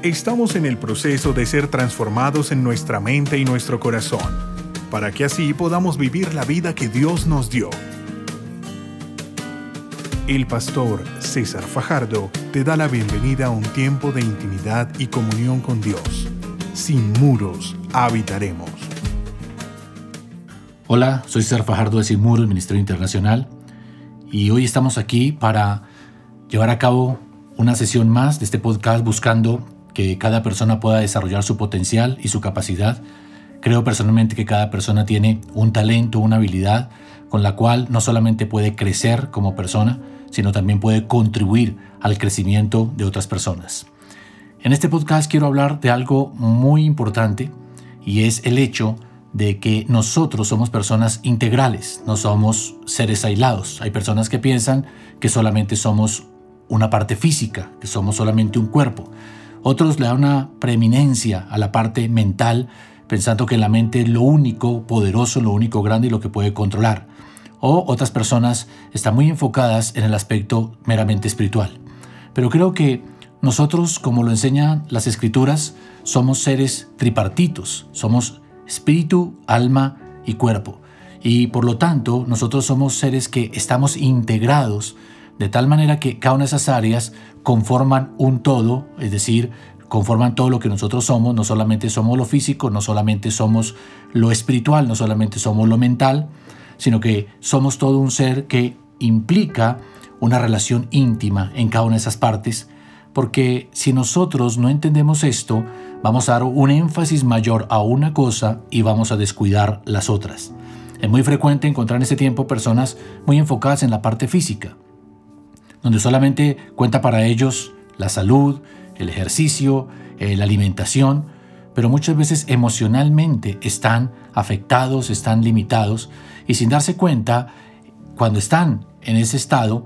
Estamos en el proceso de ser transformados en nuestra mente y nuestro corazón, para que así podamos vivir la vida que Dios nos dio. El pastor César Fajardo te da la bienvenida a un tiempo de intimidad y comunión con Dios. Sin muros habitaremos. Hola, soy César Fajardo de Sin Muros, Ministerio Internacional, y hoy estamos aquí para llevar a cabo una sesión más de este podcast buscando que cada persona pueda desarrollar su potencial y su capacidad. Creo personalmente que cada persona tiene un talento, una habilidad con la cual no solamente puede crecer como persona, sino también puede contribuir al crecimiento de otras personas. En este podcast quiero hablar de algo muy importante y es el hecho de que nosotros somos personas integrales, no somos seres aislados. Hay personas que piensan que solamente somos una parte física, que somos solamente un cuerpo. Otros le dan una preeminencia a la parte mental, pensando que la mente es lo único poderoso, lo único grande y lo que puede controlar. O otras personas están muy enfocadas en el aspecto meramente espiritual. Pero creo que nosotros, como lo enseñan las Escrituras, somos seres tripartitos. Somos espíritu, alma y cuerpo. Y por lo tanto, nosotros somos seres que estamos integrados de tal manera que cada una de esas áreas conforman un todo, es decir, conforman todo lo que nosotros somos. No solamente somos lo físico, no solamente somos lo espiritual, no solamente somos lo mental, sino que somos todo un ser que implica una relación íntima en cada una de esas partes, porque si nosotros no entendemos esto, vamos a dar un énfasis mayor a una cosa y vamos a descuidar las otras. Es muy frecuente encontrar en este tiempo personas muy enfocadas en la parte física, donde solamente cuenta para ellos la salud, el ejercicio, la alimentación, pero muchas veces emocionalmente están afectados, están limitados y sin darse cuenta, cuando están en ese estado,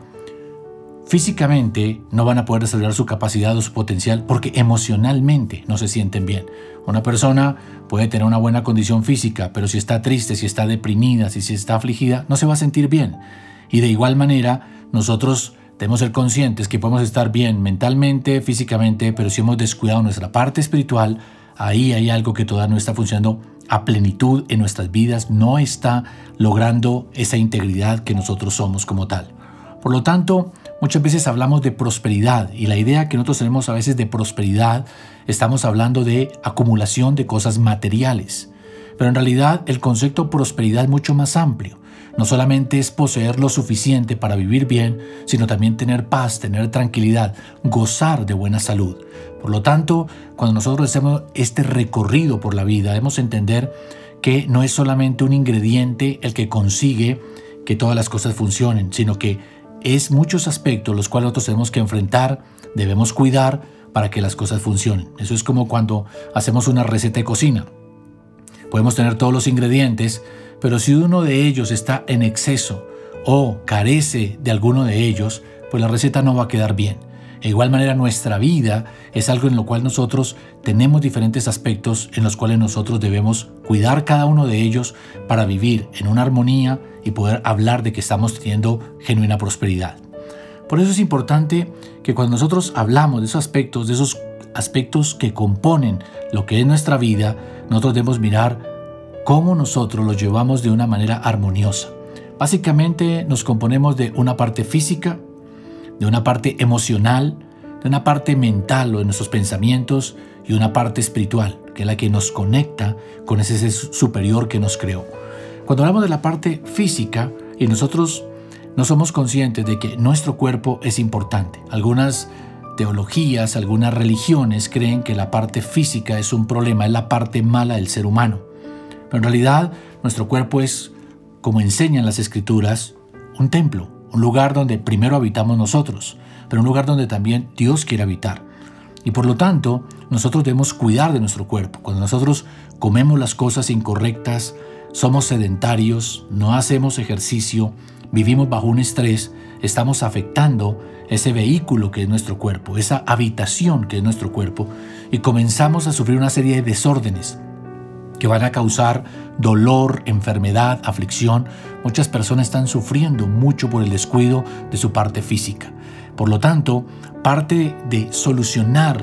físicamente no van a poder desarrollar su capacidad o su potencial porque emocionalmente no se sienten bien. Una persona puede tener una buena condición física, pero si está triste, si está deprimida, si está afligida, no se va a sentir bien. Y de igual manera, nosotros debemos ser conscientes que podemos estar bien mentalmente, físicamente, pero si hemos descuidado nuestra parte espiritual, ahí hay algo que todavía no está funcionando a plenitud en nuestras vidas, no está logrando esa integridad que nosotros somos como tal. Por lo tanto, muchas veces hablamos de prosperidad y la idea que nosotros tenemos a veces de prosperidad, estamos hablando de acumulación de cosas materiales. Pero en realidad el concepto prosperidad es mucho más amplio. No solamente es poseer lo suficiente para vivir bien, sino también tener paz, tener tranquilidad, gozar de buena salud. Por lo tanto, cuando nosotros hacemos este recorrido por la vida, debemos entender que no es solamente un ingrediente el que consigue que todas las cosas funcionen, sino que es muchos aspectos los cuales nosotros tenemos que enfrentar, debemos cuidar para que las cosas funcionen. Eso es como cuando hacemos una receta de cocina. Podemos tener todos los ingredientes, pero si uno de ellos está en exceso o carece de alguno de ellos, pues la receta no va a quedar bien. De igual manera, nuestra vida es algo en lo cual nosotros tenemos diferentes aspectos en los cuales nosotros debemos cuidar cada uno de ellos para vivir en una armonía y poder hablar de que estamos teniendo genuina prosperidad. Por eso es importante que cuando nosotros hablamos de esos aspectos que componen lo que es nuestra vida, nosotros debemos mirar cómo nosotros los llevamos de una manera armoniosa. Básicamente nos componemos de una parte física, de una parte emocional, de una parte mental o de nuestros pensamientos y una parte espiritual, que es la que nos conecta con ese ser superior que nos creó. Cuando hablamos de la parte física y nosotros no somos conscientes de que nuestro cuerpo es importante. Algunas teologías, algunas religiones creen que la parte física es un problema, es la parte mala del ser humano. Pero en realidad nuestro cuerpo es, como enseñan las Escrituras, un templo, un lugar donde primero habitamos nosotros, pero un lugar donde también Dios quiere habitar. Y por lo tanto, nosotros debemos cuidar de nuestro cuerpo. Cuando nosotros comemos las cosas incorrectas, somos sedentarios, no hacemos ejercicio, vivimos bajo un estrés, estamos afectando ese vehículo que es nuestro cuerpo, esa habitación que es nuestro cuerpo, y comenzamos a sufrir una serie de desórdenes que van a causar dolor, enfermedad, aflicción. Muchas personas están sufriendo mucho por el descuido de su parte física. Por lo tanto, parte de solucionar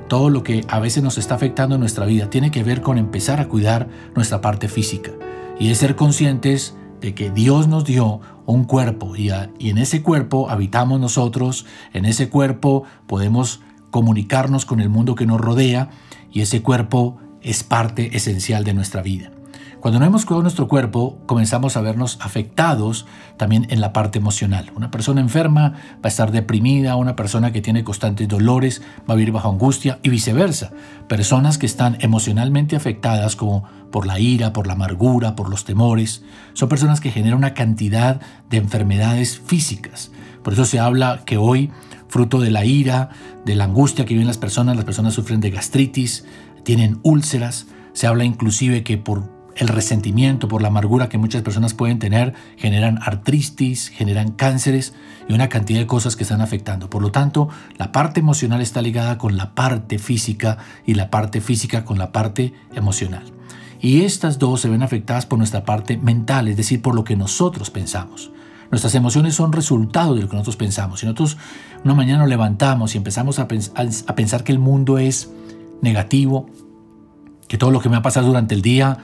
todo lo que a veces nos está afectando en nuestra vida tiene que ver con empezar a cuidar nuestra parte física y es ser conscientes de que Dios nos dio un cuerpo y en ese cuerpo habitamos nosotros, en ese cuerpo podemos comunicarnos con el mundo que nos rodea y ese cuerpo es parte esencial de nuestra vida. Cuando no hemos cuidado nuestro cuerpo, comenzamos a vernos afectados también en la parte emocional. Una persona enferma va a estar deprimida, una persona que tiene constantes dolores va a vivir bajo angustia y viceversa. Personas que están emocionalmente afectadas como por la ira, por la amargura, por los temores, son personas que generan una cantidad de enfermedades físicas. Por eso se habla que hoy, fruto de la ira, de la angustia que viven las personas sufren de gastritis, tienen úlceras. Se habla inclusive que por el resentimiento, por la amargura que muchas personas pueden tener, generan artritis, generan cánceres y una cantidad de cosas que están afectando. Por lo tanto, la parte emocional está ligada con la parte física y la parte física con la parte emocional. Y estas dos se ven afectadas por nuestra parte mental, es decir, por lo que nosotros pensamos. Nuestras emociones son resultado de lo que nosotros pensamos. Si nosotros una mañana nos levantamos y empezamos a pensar que el mundo es negativo, que todo lo que me va a pasar durante el día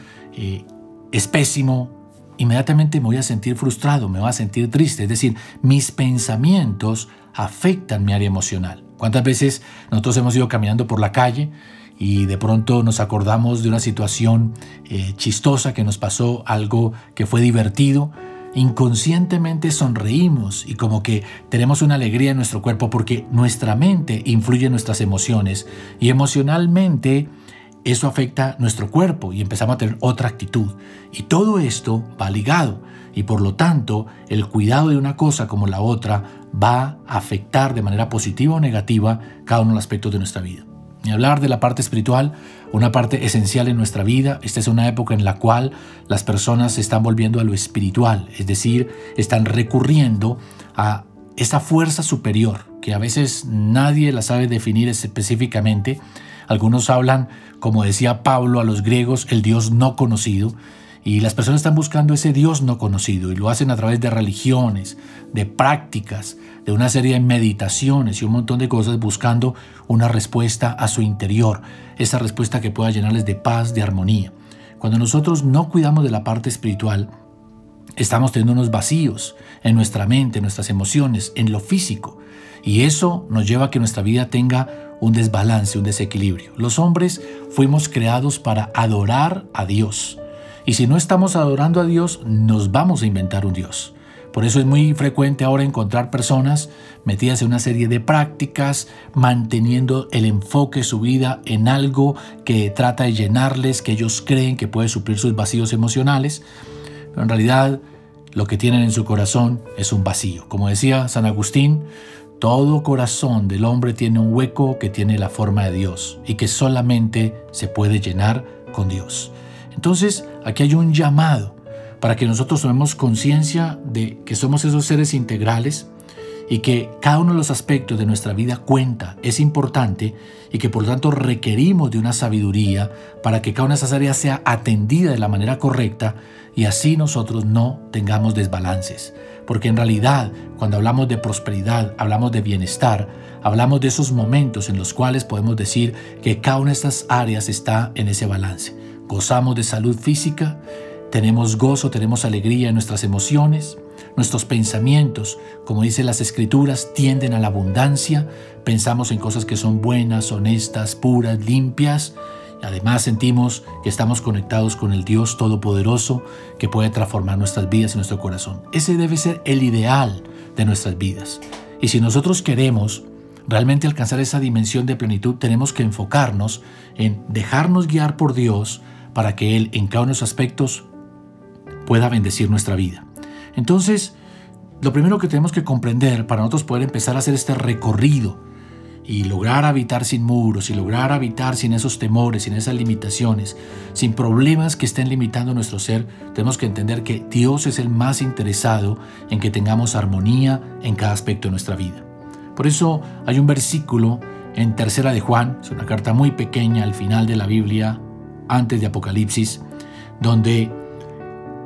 es pésimo, inmediatamente me voy a sentir frustrado, me voy a sentir triste. Es decir, mis pensamientos afectan mi área emocional. ¿Cuántas veces nosotros hemos ido caminando por la calle y de pronto nos acordamos de una situación chistosa que nos pasó, algo que fue divertido? Inconscientemente sonreímos y como que tenemos una alegría en nuestro cuerpo porque nuestra mente influye en nuestras emociones y emocionalmente eso afecta nuestro cuerpo y empezamos a tener otra actitud. Y todo esto va ligado y por lo tanto el cuidado de una cosa como la otra va a afectar de manera positiva o negativa cada uno de los aspectos de nuestra vida. Ni hablar de la parte espiritual, una parte esencial en nuestra vida. Esta es una época en la cual las personas se están volviendo a lo espiritual, es decir, están recurriendo a esa fuerza superior que a veces nadie la sabe definir específicamente. Algunos hablan, como decía Pablo a los griegos, el Dios no conocido. Y las personas están buscando ese Dios no conocido y lo hacen a través de religiones, de prácticas, de una serie de meditaciones y un montón de cosas buscando una respuesta a su interior, esa respuesta que pueda llenarles de paz, de armonía. Cuando nosotros no cuidamos de la parte espiritual, estamos teniendo unos vacíos en nuestra mente, en nuestras emociones, en lo físico. Y eso nos lleva a que nuestra vida tenga un desbalance, un desequilibrio. Los hombres fuimos creados para adorar a Dios. Y si no estamos adorando a Dios, nos vamos a inventar un Dios. Por eso es muy frecuente ahora encontrar personas metidas en una serie de prácticas, manteniendo el enfoque de su vida en algo que trata de llenarles, que ellos creen que puede suplir sus vacíos emocionales. Pero en realidad lo que tienen en su corazón es un vacío. Como decía San Agustín, todo corazón del hombre tiene un hueco que tiene la forma de Dios y que solamente se puede llenar con Dios. Entonces, aquí hay un llamado para que nosotros tomemos conciencia de que somos esos seres integrales y que cada uno de los aspectos de nuestra vida cuenta, es importante y que por lo tanto requerimos de una sabiduría para que cada una de esas áreas sea atendida de la manera correcta y así nosotros no tengamos desbalances. Porque en realidad, cuando hablamos de prosperidad, hablamos de bienestar, hablamos de esos momentos en los cuales podemos decir que cada una de estas áreas está en ese balance. Gozamos de salud física, tenemos gozo, tenemos alegría en nuestras emociones, nuestros pensamientos, como dicen las Escrituras, tienden a la abundancia, pensamos en cosas que son buenas, honestas, puras, limpias. Además sentimos que estamos conectados con el Dios Todopoderoso que puede transformar nuestras vidas y nuestro corazón. Ese debe ser el ideal de nuestras vidas. Y si nosotros queremos realmente alcanzar esa dimensión de plenitud, tenemos que enfocarnos en dejarnos guiar por Dios para que Él en cada uno de los aspectos pueda bendecir nuestra vida. Entonces, lo primero que tenemos que comprender para nosotros poder empezar a hacer este recorrido y lograr habitar sin muros, y lograr habitar sin esos temores, sin esas limitaciones, sin problemas que estén limitando nuestro ser, tenemos que entender que Dios es el más interesado en que tengamos armonía en cada aspecto de nuestra vida. Por eso hay un versículo en 3 de Juan, es una carta muy pequeña al final de la Biblia, antes de Apocalipsis, donde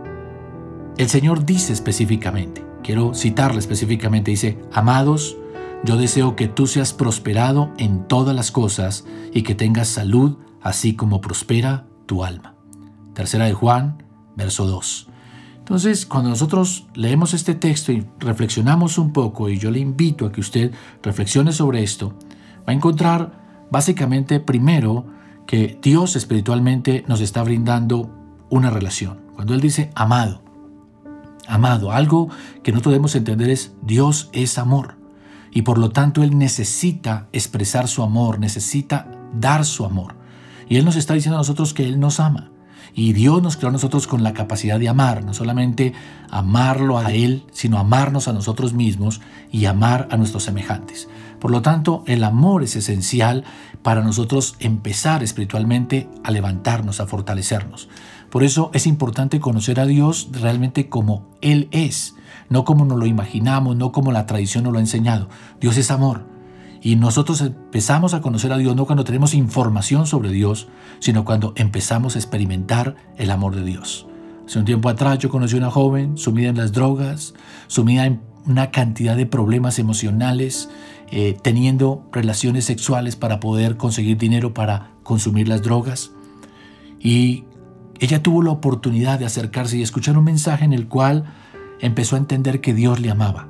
el Señor dice específicamente, quiero citarle específicamente, dice: amados, yo deseo que tú seas prosperado en todas las cosas y que tengas salud, así como prospera tu alma. Tercera de Juan, verso 2. Entonces, cuando nosotros leemos este texto y reflexionamos un poco, y yo le invito a que usted reflexione sobre esto, va a encontrar básicamente primero que Dios espiritualmente nos está brindando una relación. Cuando Él dice amado, algo que nosotros debemos entender es Dios es amor. Y por lo tanto Él necesita expresar su amor, necesita dar su amor. Y Él nos está diciendo a nosotros que Él nos ama. Y Dios nos creó a nosotros con la capacidad de amar, no solamente amarlo a Él, sino amarnos a nosotros mismos y amar a nuestros semejantes. Por lo tanto, el amor es esencial para nosotros empezar espiritualmente a levantarnos, a fortalecernos. Por eso es importante conocer a Dios realmente como Él es, no como nos lo imaginamos, no como la tradición nos lo ha enseñado. Dios es amor. Y nosotros empezamos a conocer a Dios no cuando tenemos información sobre Dios, sino cuando empezamos a experimentar el amor de Dios. Hace un tiempo atrás yo conocí a una joven sumida en las drogas, sumida en una cantidad de problemas emocionales, teniendo relaciones sexuales para poder conseguir dinero para consumir las drogas. Y ella tuvo la oportunidad de acercarse y escuchar un mensaje en el cual empezó a entender que Dios le amaba.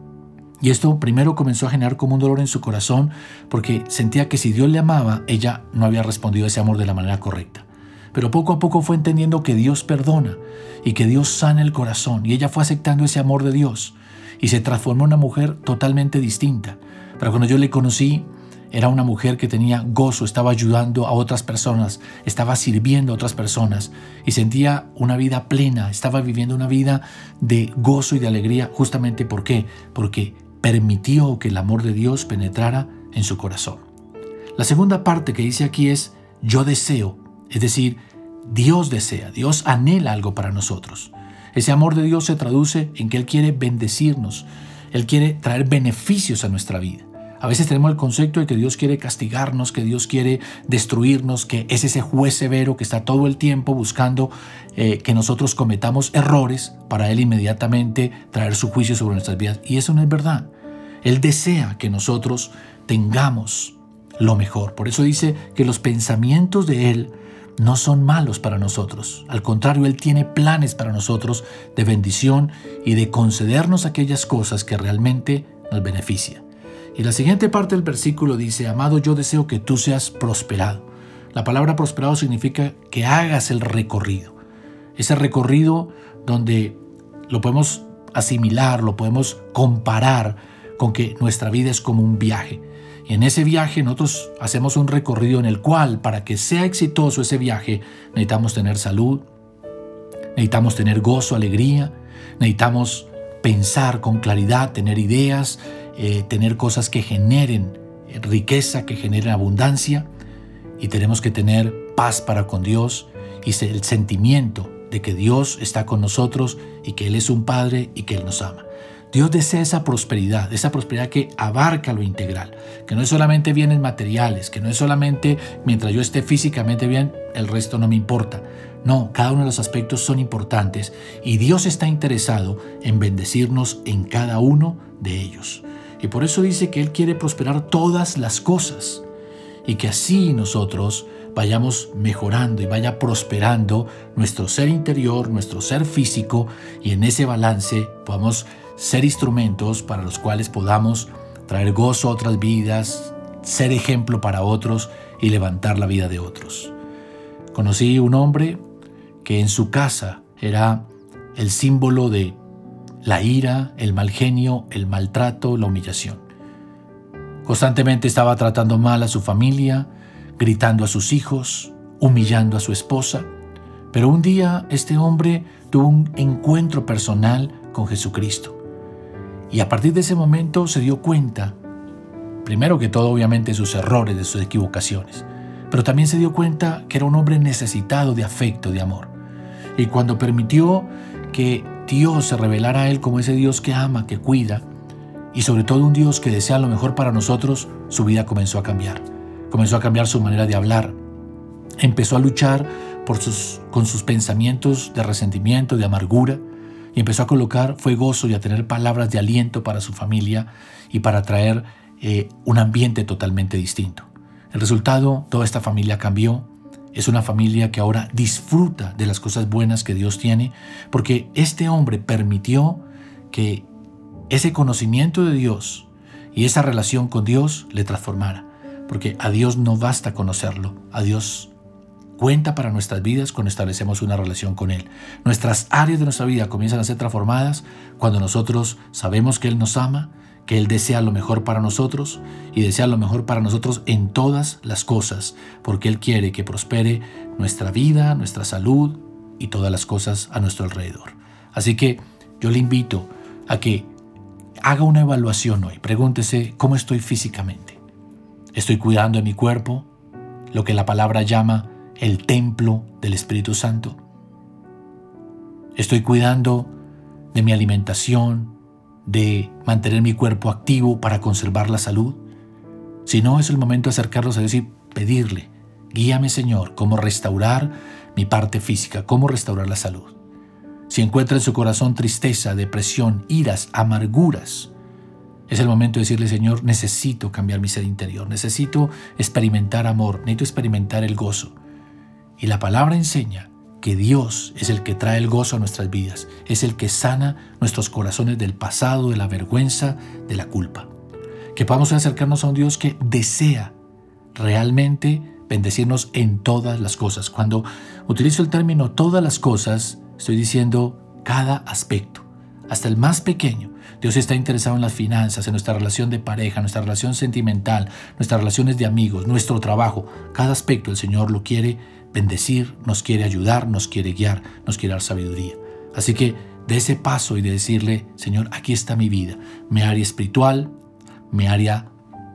Y esto primero comenzó a generar como un dolor en su corazón porque sentía que si Dios le amaba, ella no había respondido a ese amor de la manera correcta. Pero poco a poco fue entendiendo que Dios perdona y que Dios sana el corazón. Y ella fue aceptando ese amor de Dios y se transformó en una mujer totalmente distinta. Pero cuando yo le conocí, era una mujer que tenía gozo, estaba ayudando a otras personas, estaba sirviendo a otras personas y sentía una vida plena, estaba viviendo una vida de gozo y de alegría. Justamente ¿por qué? Porque permitió que el amor de Dios penetrara en su corazón. La segunda parte que dice aquí es yo deseo, es decir, Dios desea, Dios anhela algo para nosotros. Ese amor de Dios se traduce en que Él quiere bendecirnos, Él quiere traer beneficios a nuestra vida. A veces tenemos el concepto de que Dios quiere castigarnos, que Dios quiere destruirnos, que es ese juez severo que está todo el tiempo buscando que nosotros cometamos errores para Él inmediatamente traer su juicio sobre nuestras vidas. Y eso no es verdad. Él desea que nosotros tengamos lo mejor. Por eso dice que los pensamientos de Él no son malos para nosotros. Al contrario, Él tiene planes para nosotros de bendición y de concedernos aquellas cosas que realmente nos benefician. Y la siguiente parte del versículo dice, amado, yo deseo que tú seas prosperado. La palabra prosperado significa que hagas el recorrido. Ese recorrido donde lo podemos asimilar, lo podemos comparar con que nuestra vida es como un viaje. Y en ese viaje nosotros hacemos un recorrido en el cual, para que sea exitoso ese viaje, necesitamos tener salud, necesitamos tener gozo, alegría, necesitamos pensar con claridad, tener ideas, tener cosas que generen riqueza, que generen abundancia, y tenemos que tener paz para con Dios y el sentimiento de que Dios está con nosotros y que Él es un Padre y que Él nos ama. Dios desea esa prosperidad que abarca lo integral, que no es solamente bienes materiales, que no es solamente mientras yo esté físicamente bien, el resto no me importa. No, cada uno de los aspectos son importantes y Dios está interesado en bendecirnos en cada uno de ellos. Y por eso dice que Él quiere prosperar todas las cosas y que así nosotros vayamos mejorando y vaya prosperando nuestro ser interior, nuestro ser físico, y en ese balance podamos ser instrumentos para los cuales podamos traer gozo a otras vidas, ser ejemplo para otros y levantar la vida de otros. Conocí un hombre que en su casa era el símbolo de la ira, el mal genio, el maltrato, la humillación. Constantemente estaba tratando mal a su familia, gritando a sus hijos, humillando a su esposa. Pero un día este hombre tuvo un encuentro personal con Jesucristo. Y a partir de ese momento se dio cuenta, primero que todo obviamente de sus errores, de sus equivocaciones, pero también se dio cuenta que era un hombre necesitado de afecto, de amor. Y cuando permitió que Dios se revelara a él como ese Dios que ama, que cuida, y sobre todo un Dios que desea lo mejor para nosotros, su vida comenzó a cambiar. Comenzó a cambiar su manera de hablar. Empezó a luchar con sus pensamientos de resentimiento, de amargura, y empezó a colocar fue gozo y a tener palabras de aliento para su familia y para traer un ambiente totalmente distinto. El resultado, toda esta familia cambió. Es una familia que ahora disfruta de las cosas buenas que Dios tiene, porque este hombre permitió que ese conocimiento de Dios y esa relación con Dios le transformara. Porque a Dios no basta conocerlo, a Dios cuenta para nuestras vidas cuando establecemos una relación con Él. Nuestras áreas de nuestra vida comienzan a ser transformadas cuando nosotros sabemos que Él nos ama, que Él desea lo mejor para nosotros y desea lo mejor para nosotros en todas las cosas, porque Él quiere que prospere nuestra vida, nuestra salud y todas las cosas a nuestro alrededor. Así que yo le invito a que haga una evaluación hoy. Pregúntese cómo estoy físicamente. ¿Estoy cuidando de mi cuerpo? Lo que la palabra llama el templo del Espíritu Santo. ¿Estoy cuidando de mi alimentación, de mantener mi cuerpo activo para conservar la salud? Si no, es el momento de acercarnos a Dios y pedirle, guíame Señor, cómo restaurar mi parte física, cómo restaurar la salud. Si encuentra en su corazón tristeza, depresión, iras, amarguras, es el momento de decirle, Señor, necesito cambiar mi ser interior, necesito experimentar amor, necesito experimentar el gozo. Y la palabra enseña que Dios es el que trae el gozo a nuestras vidas, es el que sana nuestros corazones del pasado, de la vergüenza, de la culpa. Que podamos acercarnos a un Dios que desea realmente bendecirnos en todas las cosas. Cuando utilizo el término todas las cosas, estoy diciendo cada aspecto, hasta el más pequeño. Dios está interesado en las finanzas, en nuestra relación de pareja, nuestra relación sentimental, nuestras relaciones de amigos, nuestro trabajo. Cada aspecto el Señor lo quiere bendecir, nos quiere ayudar, nos quiere guiar, nos quiere dar sabiduría. Así que de ese paso y de decirle, Señor, aquí está mi vida, mi área espiritual, mi área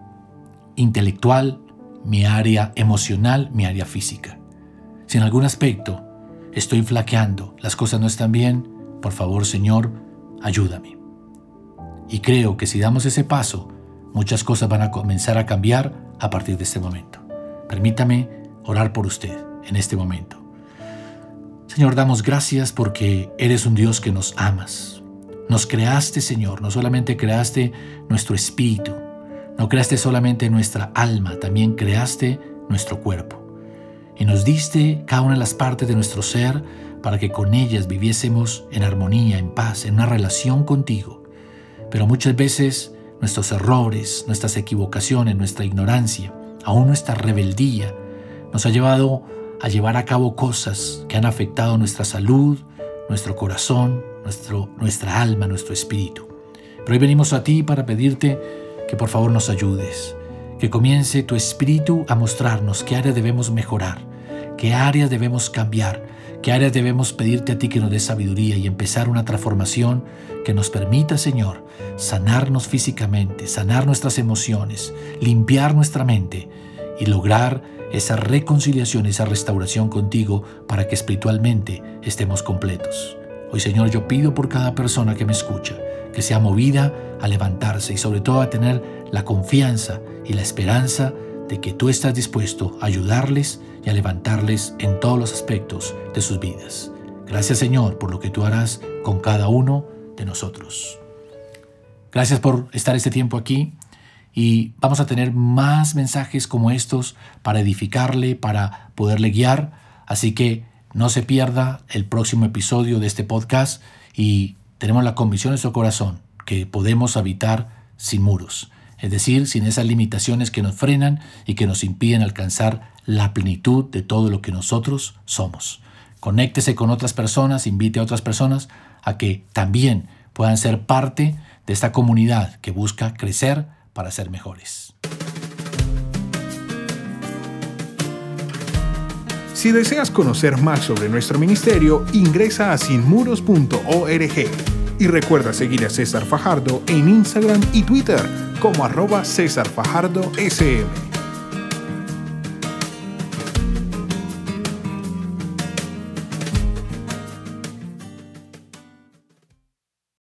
intelectual, mi área emocional, mi área física. Si en algún aspecto estoy flaqueando, las cosas no están bien, por favor, Señor, ayúdame. Y creo que si damos ese paso, muchas cosas van a comenzar a cambiar a partir de este momento. Permítame orar por usted en este momento. Señor, damos gracias porque eres un Dios que nos amas. Nos creaste, Señor, no solamente creaste nuestro espíritu, no creaste solamente nuestra alma, también creaste nuestro cuerpo. Y nos diste cada una de las partes de nuestro ser para que con ellas viviésemos en armonía, en paz, en una relación contigo. Pero muchas veces nuestros errores, nuestras equivocaciones, nuestra ignorancia, aún nuestra rebeldía, nos ha llevado a llevar a cabo cosas que han afectado nuestra salud, nuestro corazón, nuestra alma, nuestro espíritu. Pero hoy venimos a ti para pedirte que por favor nos ayudes, que comience tu espíritu a mostrarnos qué áreas debemos mejorar, qué áreas debemos cambiar, qué áreas debemos pedirte a ti que nos des sabiduría y empezar una transformación que nos permita, Señor, sanarnos físicamente, sanar nuestras emociones, limpiar nuestra mente y lograr esa reconciliación, esa restauración contigo para que espiritualmente estemos completos. Hoy, Señor, yo pido por cada persona que me escucha, que sea movida a levantarse y sobre todo a tener la confianza y la esperanza de que tú estás dispuesto a ayudarles y a levantarles en todos los aspectos de sus vidas. Gracias, Señor, por lo que tú harás con cada uno de nosotros. Gracias por estar este tiempo aquí y vamos a tener más mensajes como estos para edificarle, para poderle guiar. Así que no se pierda el próximo episodio de este podcast y tenemos la convicción en nuestro corazón que podemos habitar sin muros, es decir, sin esas limitaciones que nos frenan y que nos impiden alcanzar la plenitud de todo lo que nosotros somos. Conéctese con otras personas, invite a otras personas a que también puedan ser parte de esta comunidad que busca crecer para ser mejores. Si deseas conocer más sobre nuestro ministerio, ingresa a sinmuros.org y recuerda seguir a César Fajardo en Instagram y Twitter como @CésarFajardoSM.